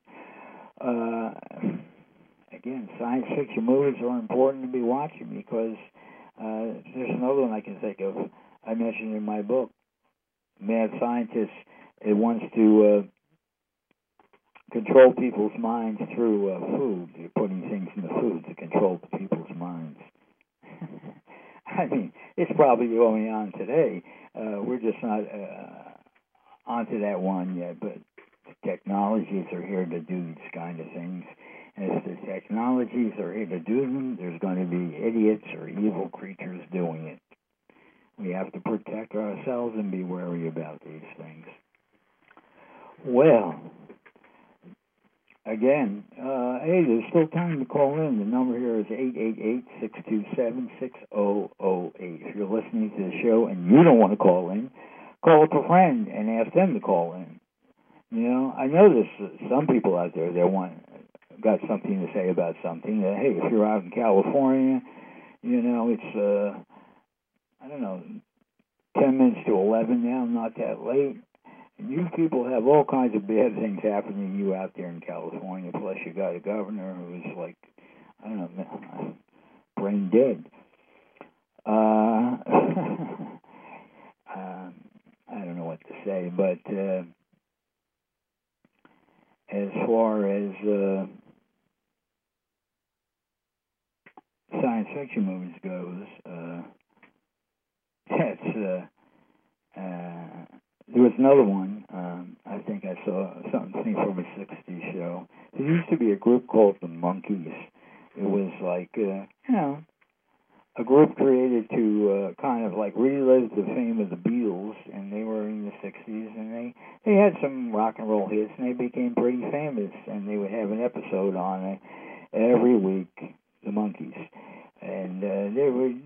Again, science fiction movies are important to be watching because there's another one I can think of. I mentioned in my book, Mad Scientist. It wants to control people's minds through food. You're putting things in the food to control people's minds. I mean, it's probably going on today. We're just not onto that one yet, but the technologies are here to do these kind of things. And if the technologies are here to do them, there's going to be idiots or evil creatures doing it. We have to protect ourselves and be wary about these things. Well, again, hey, there's still time to call in. The number here is 888-627-6008. If you're listening to the show and you don't want to call in, call up a friend and ask them to call in. I know there's some people out there that got something to say about something. Hey, if you're out in California, it's, 10 minutes to 11 now, not that late. And you people have all kinds of bad things happening to you out there in California. Plus, you got a governor who's like, brain dead. I don't know what to say, but as far as science fiction movies goes, there was another one. I think I saw something from a 60s show. There used to be a group called the Monkees. It was like, a group created to kind of like relive the fame of the Beatles, and they were in the 60s, and they had some rock and roll hits, and they became pretty famous, and they would have an episode on it every week, the Monkees. And they would,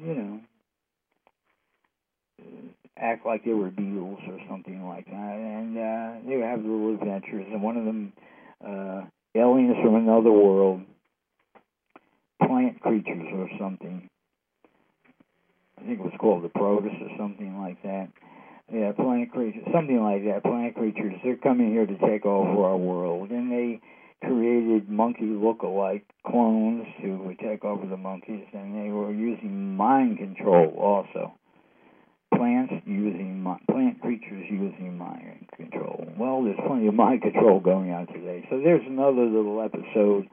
act like they were Beatles or something like that, and they would have little adventures, and one of them, aliens from another world, plant creatures or something. I think it was called the Protus or something like that. Yeah, plant creatures, something like that. Plant creatures, they're coming here to take over our world, and they created monkey look-alike clones who would take over the monkeys, and they were using mind control also. Plant creatures using mind control. Well, there's plenty of mind control going on today. So there's another little episode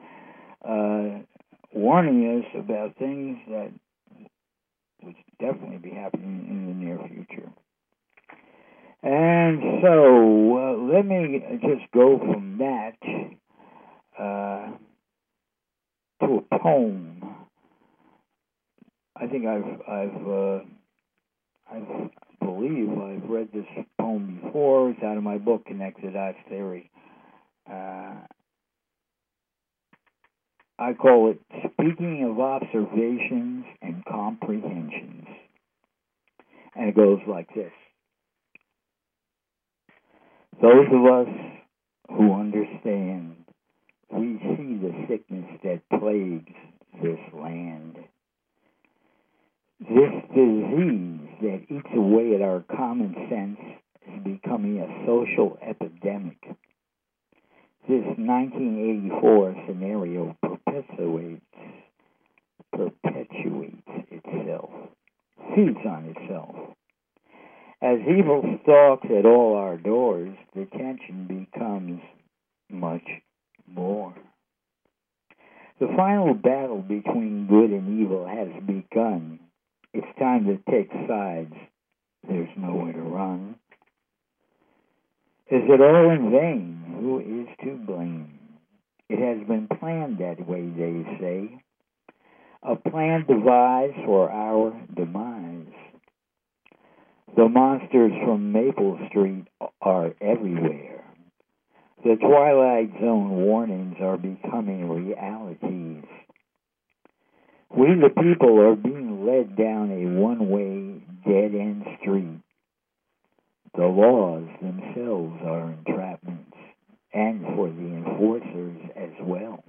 warning us about things that would definitely be happening in the near future. And so let me just go from that to a poem. I think I believe I've read this poem before. It's out of my book, Connected Dots Theory. I call it Speaking of Observations and Comprehensions. And it goes like this. Those of us who understand, we see the sickness that plagues this land. This disease that eats away at our common sense is becoming a social epidemic. This 1984 scenario perpetuates itself, feeds on itself. As evil stalks at all our doors, the tension becomes much more. The final battle between good and evil has begun. It's time to take sides. There's nowhere to run. Is it all in vain? Who is to blame? It has been planned that way, they say. A plan devised for our demise. The monsters from Maple Street are everywhere. The Twilight Zone warnings are becoming realities. We, the people, are being led down a one-way, dead-end street. The laws themselves are entrapments, and for the enforcers as well.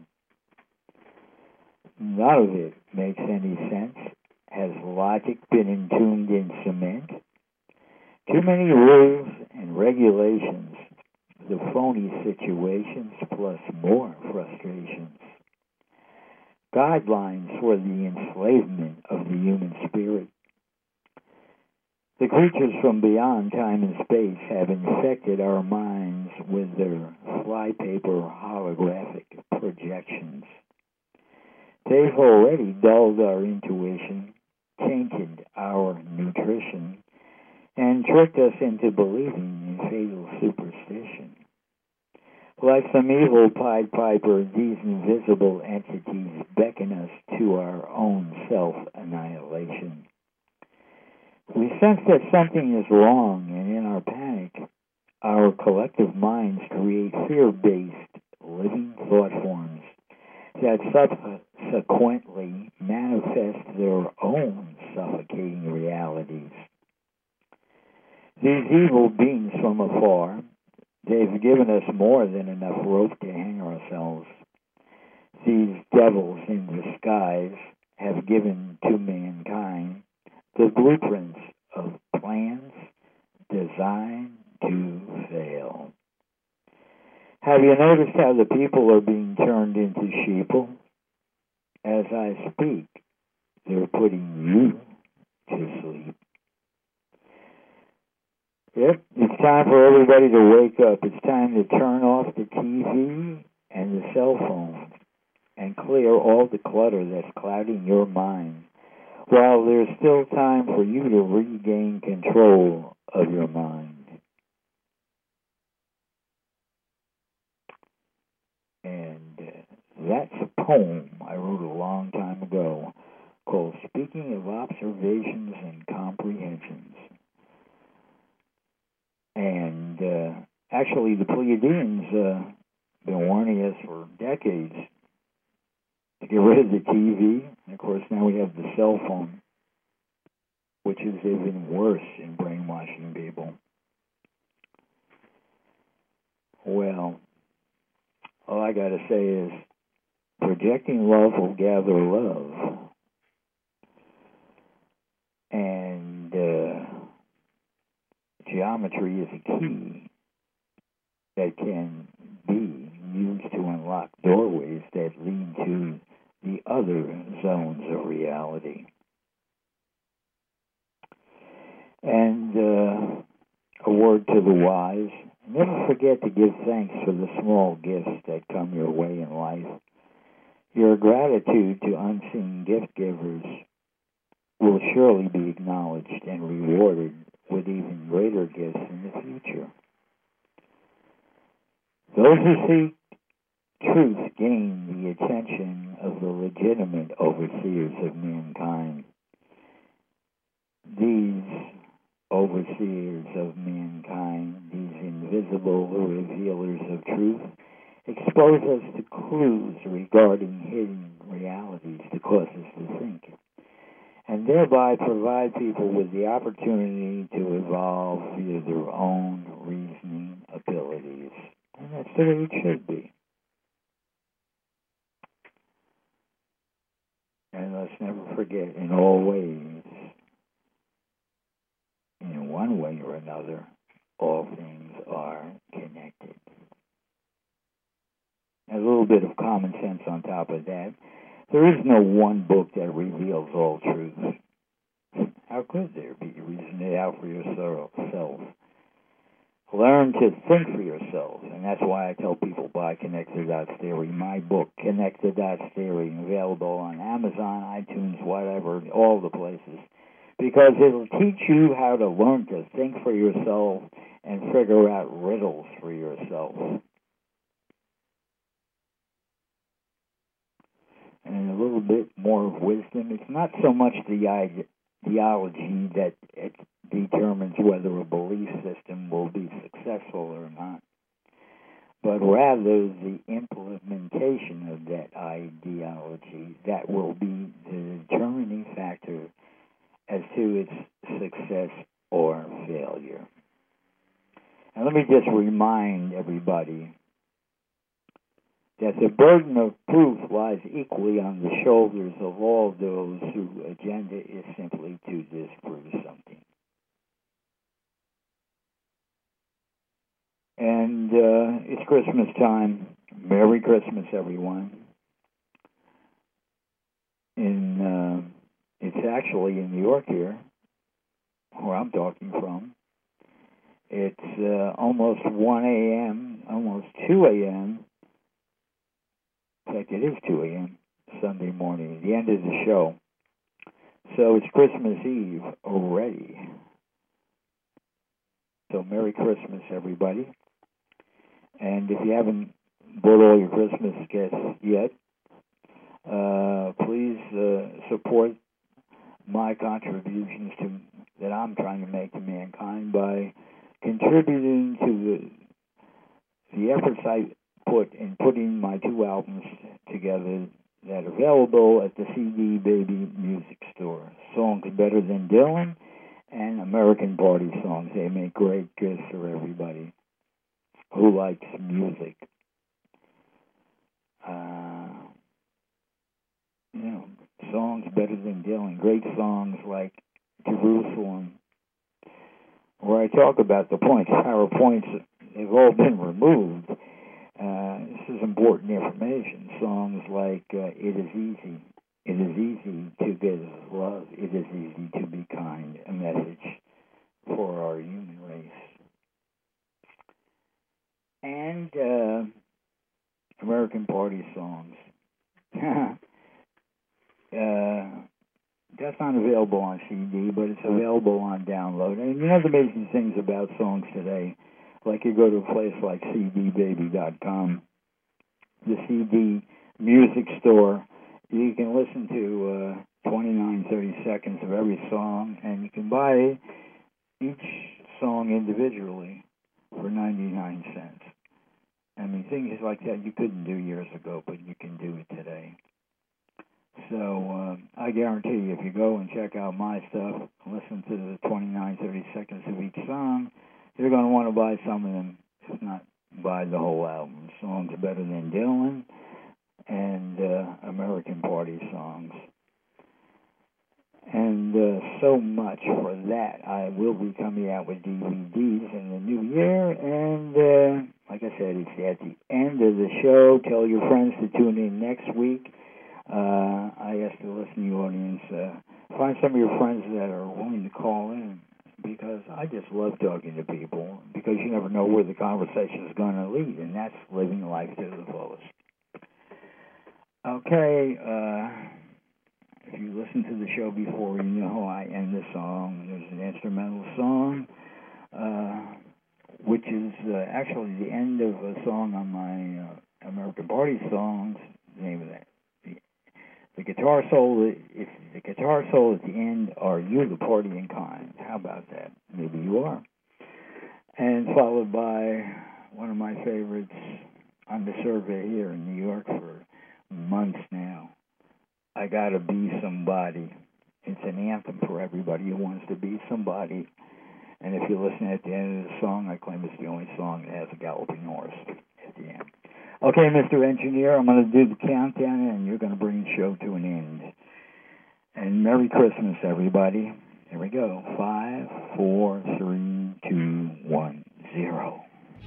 None of it makes any sense. Has logic been entombed in cement? Too many rules and regulations, the phony situations, plus more frustrations. Guidelines for the enslavement of the human spirit. The creatures from beyond time and space have infected our minds with their flypaper holographic projections. They've already dulled our intuition, tainted our nutrition, and tricked us into believing in fatal superstition. Like some evil Pied Piper, these invisible entities beckon us to our own self-annihilation. We sense that something is wrong, and in our panic, our collective minds create fear-based living thought forms that subsequently manifest their own suffocating realities. These evil beings from afar, they've given us more than enough rope to hang ourselves. These devils in disguise have given to mankind the blueprints of plans designed to fail. Have you noticed how the people are being turned into sheeple? As I speak, they're putting you to sleep. Yep, it's time for everybody to wake up. It's time to turn off the TV and the cell phone and clear all the clutter that's clouding your mind, while there's still time for you to regain control of your mind. And that's a poem I wrote a long time ago called Speaking of Observations and Comprehensions. And actually, the Pleiadians been warning us for decades to get rid of the TV. And of course, now we have the cell phone, which is even worse in brainwashing people. Well, all I got to say is projecting love will gather love. And geometry is a key that can be used to unlock doorways that lead to the other zones of reality. And a word to the wise, never forget to give thanks for the small gifts that come your way in life. Your gratitude to unseen gift givers will surely be acknowledged and rewarded with even greater gifts in the future. Those who seek truth gain the attention of the legitimate overseers of mankind. These overseers of mankind, these invisible revealers of truth, expose us to clues regarding hidden realities to cause us to think, and thereby provide people with the opportunity to evolve via their own reasoning ability. the way it should be. And let's never forget, in all ways, in one way or another, all things are connected. A little bit of common sense on top of that. There is no one book that reveals all truths. How could there be? Reason it out for yourself. Learn to think for yourself. And that's why I tell people buy Connect the Dots Theory. My book, Connect the Dots Theory, available on Amazon, iTunes, whatever, all the places. Because it'll teach you how to learn to think for yourself and figure out riddles for yourself. And a little bit more of wisdom. It's not so much the ideology that it determines whether a belief system will be successful or not, but rather the implementation of that ideology that will be the determining factor as to its success or failure. And let me just remind everybody that the burden of proof lies equally on the shoulders of all those whose agenda is simply to disprove something. And it's Christmas time. Merry Christmas, everyone. It's actually in New York here, where I'm talking from. It's almost 1 a.m., almost 2 a.m., in fact, it is 2 a.m. Sunday morning, the end of the show. So it's Christmas Eve already. So Merry Christmas, everybody. And if you haven't bought all your Christmas gifts yet, please support my contributions that I'm trying to make to mankind by contributing to the efforts I put in putting my two albums together that are available at the CD Baby Music Store. Songs Better Than Dylan and American Party Songs. They make great gifts for everybody who likes music. Songs Better Than Dylan. Great songs like Jerusalem, where I talk about the points. PowerPoints, they've all been removed. This is important information. Songs like It Is Easy. It is easy to give love. It is easy to be kind. A message for our human race. And American Party songs. That's not available on CD, but it's available on download. And you know the amazing things about songs today, like you go to a place like cdbaby.com, the CD music store, you can listen to 29, 30 seconds of every song, and you can buy each song individually for 99 cents. I mean, things like that you couldn't do years ago, but you can do it today. So I guarantee you, if you go and check out my stuff, listen to the 29, 30 seconds of each song, you're going to want to buy some of them, if not buy the whole album. Songs Better Than Dylan and American Party songs. And so much for that. I will be coming out with DVDs in the new year. And like I said, it's at the end of the show. Tell your friends to tune in next week. I ask the listening audience, find some of your friends that are willing to call in, because I just love talking to people, because you never know where the conversation is going to lead, and that's living life to the fullest. Okay, if you listened to the show before, you know how I end the song. There's an instrumental song, which is actually the end of a song on my American Party songs. The name of that. The guitar solo, if the guitar solo at the end, are you the partying kind? How about that? Maybe you are. And followed by one of my favorites on the survey here in New York for months now. I Gotta Be Somebody. It's an anthem for everybody who wants to be somebody. And if you listen at the end of the song, I claim it's the only song that has a galloping horse at the end. Okay, Mr. Engineer, I'm going to do the countdown, and you're going to bring the show to an end. And Merry Christmas, everybody. Here we go. 5, 4, 3, 2, 1, 0.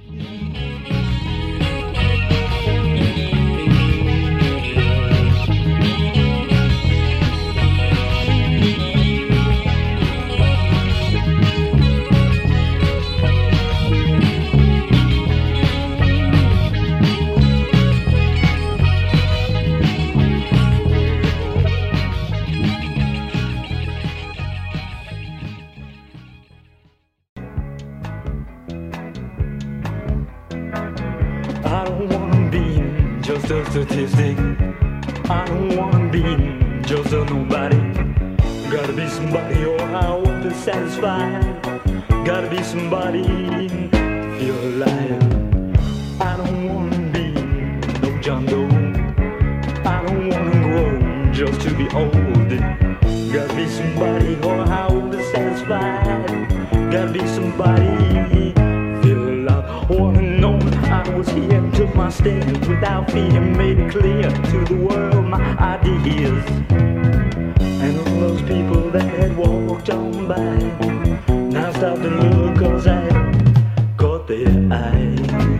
I don't wanna be just a statistic. I don't wanna be just a nobody. Gotta be somebody or I won't be satisfied. Gotta be somebody to feel alive. I don't wanna be no John Doe. I don't wanna grow just to be old. Gotta be somebody or I won't be satisfied. Gotta be somebody feel alive. Wanna know I was here, took my stand without fear, made it clear to the world my ideas. And all those people that had walked on by now stop to look, cause I caught their eye.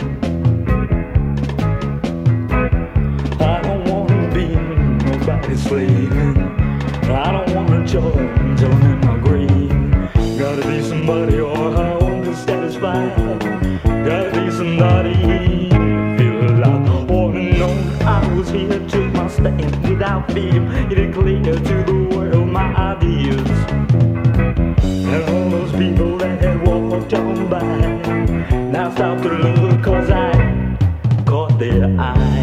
I don't wanna be nobody's slave. I don't wanna join in my grave. Gotta be somebody or I won't be satisfied. Gotta be somebody feel alive. Wanna know I was here, took my stand without fear, made it clear to the world my ideas. And all those people that had walked on by now stop to look, cause I caught their eye.